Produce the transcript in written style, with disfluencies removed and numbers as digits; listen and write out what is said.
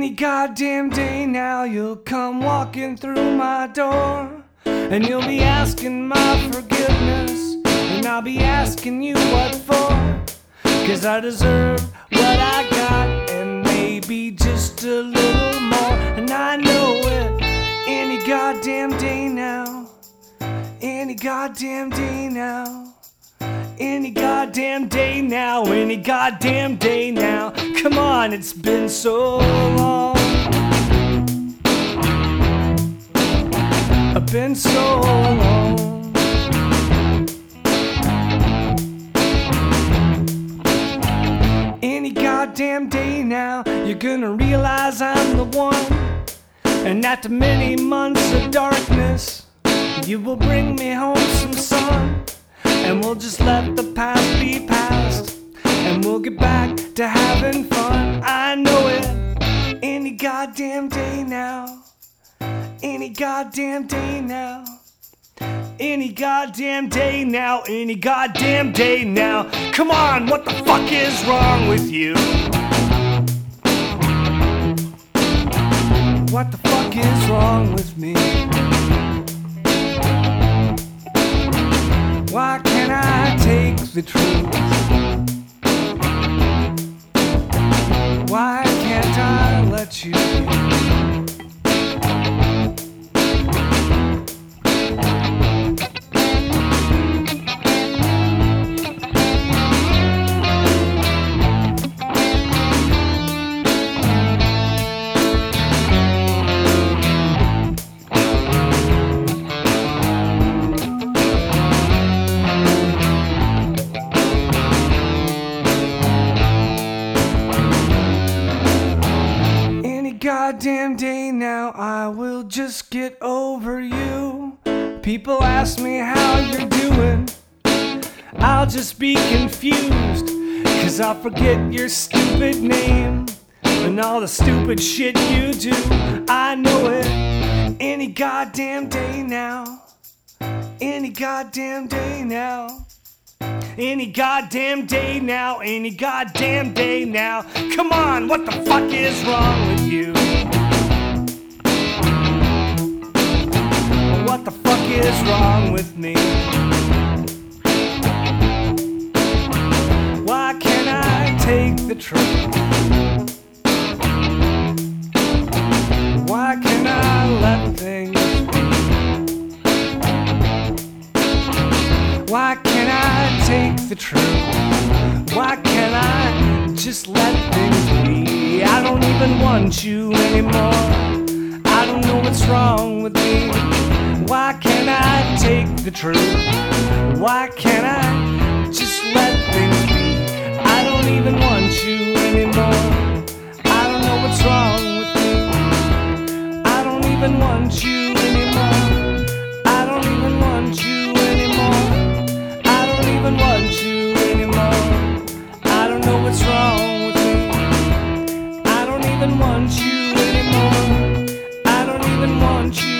Any goddamn day now you'll come walking through my door, and you'll be asking my forgiveness, and I'll be asking you what for. 'Cause I deserve what I got, and maybe just a little more. And I know it any goddamn day now, any goddamn day now, any goddamn day now, any goddamn day now. Come on, it's been so long, I've been so long. Any goddamn day now, you're gonna realize I'm the one. And after many months of darkness, you will bring me home some sun. And we'll just let the past be past, and we'll get back to having fun. I know it any goddamn day now, any goddamn day now, any goddamn day now, any goddamn day now. Come on, what the fuck is wrong with you? What the fuck is wrong with me? Why can't I take the truth? Why can't I let you be? Goddamn day now, I will just get over you. People ask me how you're doing, I'll just be confused, 'cause I'll forget your stupid name and all the stupid shit you do. I know it any goddamn day now, any goddamn day now, any goddamn day now, any goddamn day now. Come on, what the fuck is wrong with you? What the fuck is wrong with me? Why can't I take the truth? Why can't I let things be? Why can't I take the truth? Why can't I just let things be? I don't even want you anymore, I don't know what's wrong with me. Why can't I take the truth? Why can't I just let things be? I don't even want you anymore, I don't know what's wrong with me. I don't even want you anymore, I don't even want you anymore, I don't even want you anymore. I don't know what's wrong with me. I don't even want you anymore, I don't even want you